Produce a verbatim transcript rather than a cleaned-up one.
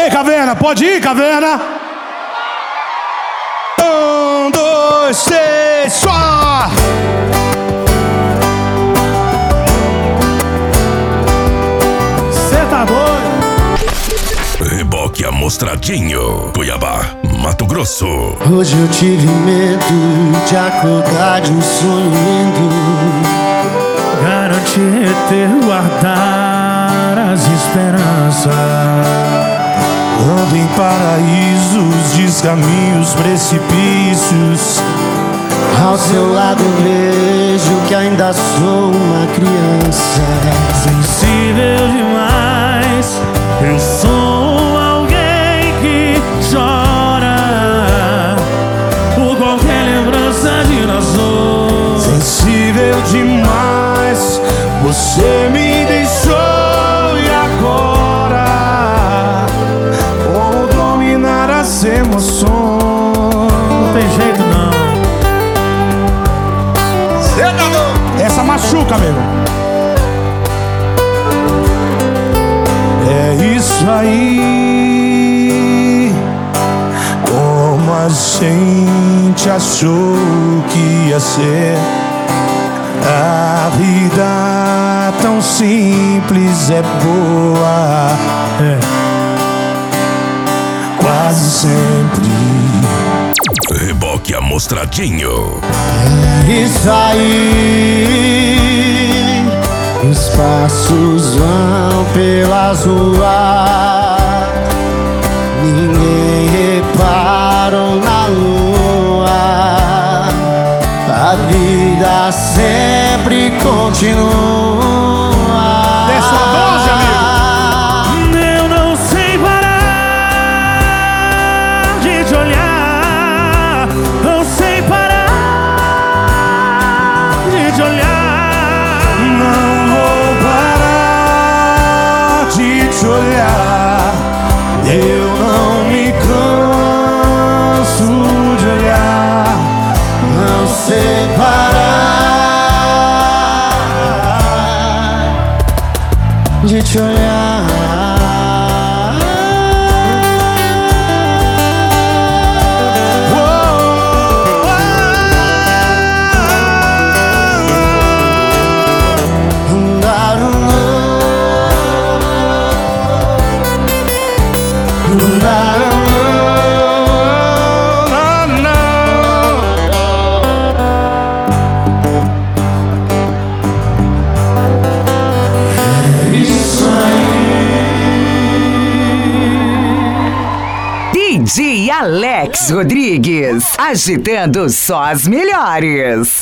aí, Caverna, pode ir, Caverna. Um, dois, três, só. Cê tá doido? Reboque Amostradinho, Cuiabá, Mato Grosso. Hoje eu tive medo de acordar de um sonho lindo. Garantir ter guardar as esperanças. Ando em paraísos, descaminhos, precipícios. Ao seu lado vejo que ainda sou uma criança. Sensível demais, eu sou alguém que chora por qualquer lembrança de nós dois. Sensível demais, você me deixou e agora como dominar as emoções? Não tem jeito não. Essa machuca, meu. É isso aí. Como a gente achou que ia ser. A vida tão simples é boa. É. Quase sempre. Reboque Amostradinho. É isso aí. Os passos vão pelas ruas. Ninguém reparou na lua. A vida sempre continua. Desce uma dose, amigo. Eu não sei parar de te olhar. Não sei parar de te olhar. Não vou parar de te olhar. Eu não me canso de olhar. Não sei parar de te olhar. D J Alex Rodrigues, agitando só as melhores.